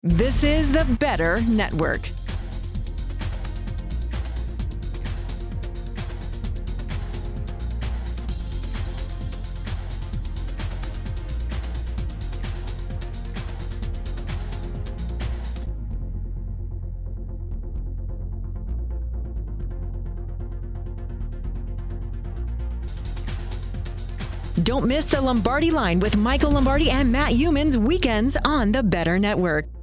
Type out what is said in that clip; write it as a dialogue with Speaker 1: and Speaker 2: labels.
Speaker 1: This is the Better Network. Don't miss the Lombardi Line with Michael Lombardi and Matt Youmans weekends on the Better Network.